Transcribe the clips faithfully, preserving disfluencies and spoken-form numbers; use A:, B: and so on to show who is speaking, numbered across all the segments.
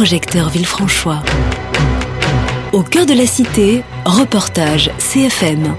A: projecteur Villefranchois. Au cœur de la cité, reportage C F M.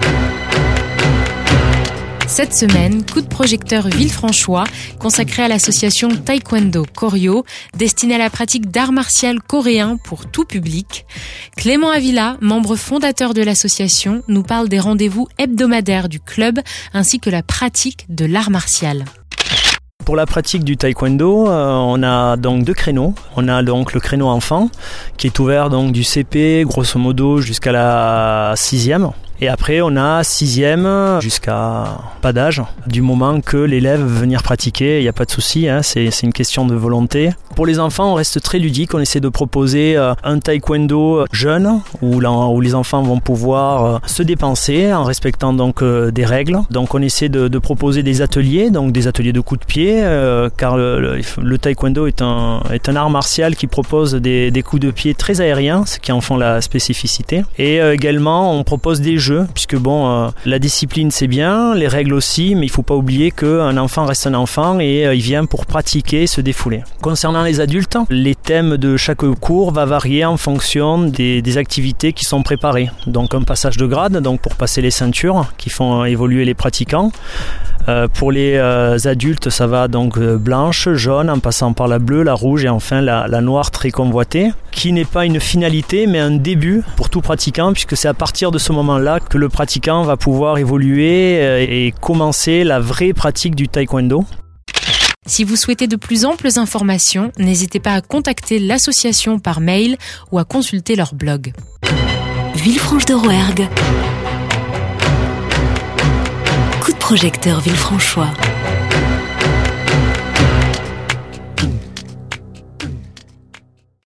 B: Cette semaine, coup de projecteur Villefranchois consacré à l'association Taekwondo Koryo, destinée à la pratique d'art martial coréen pour tout public. Clément Avila, membre fondateur de l'association, nous parle des rendez-vous hebdomadaires du club ainsi que la pratique de l'art martial.
C: Pour la pratique du taekwondo, euh, on a donc deux créneaux. On a donc le créneau enfant qui est ouvert donc du C P grosso modo jusqu'à la sixième. Et après, on a sixième jusqu'à pas d'âge. Du moment que l'élève veut venir pratiquer, il n'y a pas de souci, hein, c'est, c'est une question de volonté. Pour les enfants, on reste très ludique. On essaie de proposer un taekwondo jeune où, où les enfants vont pouvoir se dépenser en respectant donc des règles. Donc, on essaie de, de proposer des ateliers, donc des ateliers de coups de pied, euh, car le, le, le taekwondo est un, est un art martial qui propose des, des coups de pied très aériens, ce qui en font la spécificité. Et euh, également, on propose des jeux. Puisque bon, euh, la discipline c'est bien, les règles aussi, mais il ne faut pas oublier qu'un enfant reste un enfant et euh, il vient pour pratiquer et se défouler. Concernant les adultes, les thèmes de chaque cours va varier en fonction des, des activités qui sont préparées. Donc un passage de grade, donc pour passer les ceintures qui font évoluer les pratiquants. Euh, pour les euh, adultes, ça va donc euh, blanche, jaune, en passant par la bleue, la rouge et enfin la, la noire très convoitée, qui n'est pas une finalité mais un début pour tout pratiquant, puisque c'est à partir de ce moment-là que le pratiquant va pouvoir évoluer euh, et commencer la vraie pratique du taekwondo.
B: Si vous souhaitez de plus amples informations, n'hésitez pas à contacter l'association par mail ou à consulter leur blog.
A: Villefranche de Rouergue. Coup de projecteur Villefranchois.